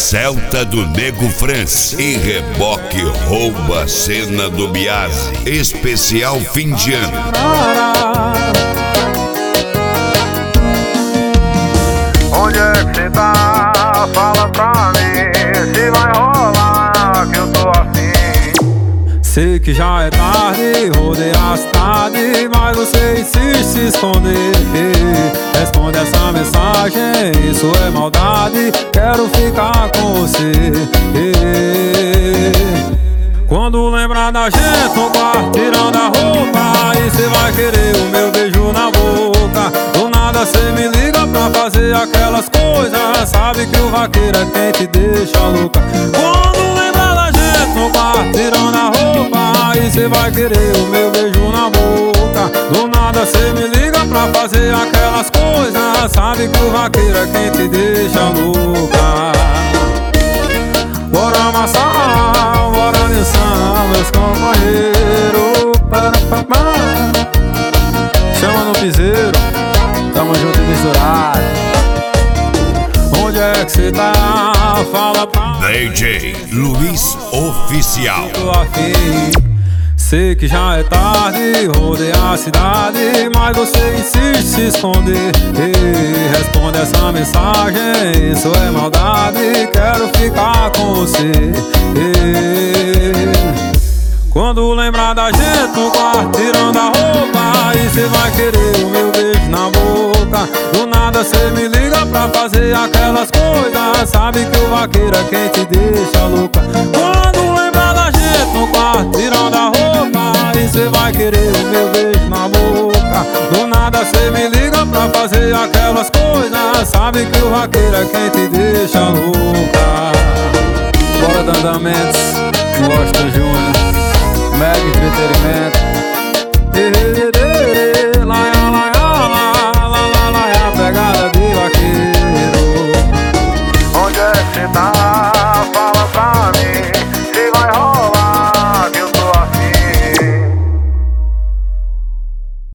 Celta do Nego France e Reboque rouba a cena do Biase. Especial fim de ano. Onde é que cê tá? Fala pra mim se vai rolar que eu tô afim. Sei que já é tarde, rodei a cidade, mas você insiste em se esconder. Responde essa mensagem, isso é maldade, quero ficar com você. Quando lembrar da gente no quarto, tirando a roupa, aí cê vai querer o meu beijo na boca. Do nada cê me liga pra fazer aquelas coisas, sabe que o vaqueiro é quem te deixa louca. Quando lembrar da gente no quarto, tirando a roupa, aí cê vai querer o meu beijo na boca. Do nada cê me liga pra fazer aquelas coisas, sabe que o vaqueiro é quem te deixa louca. Bora amassar, bora dançar, meus companheiros. Chama no piseiro, tamo junto e misturado. Onde é que cê tá? Fala pra mim. DJ Luiz Oficial. Tô afim. Sei que já é tarde, rodei a cidade, mas você insiste em se esconder. Responde essa mensagem, isso é maldade, quero ficar com você. Quando lembrar da gente no quarto, tirando a roupa, aí cê vai querer o meu beijo na boca. Do nada cê me liga pra fazer aquelas coisas, sabe que o vaqueiro é quem te deixa louca. Quando lembrar da gente no quarto, tirando a roupa, aí cê vai querer o meu beijo na boca. Do nada cê me liga pra fazer aquelas coisas, sabe que o vaqueiro é quem te deixa louca. Bora Dandamentos, Washington Júnior, Mega Entretenimento.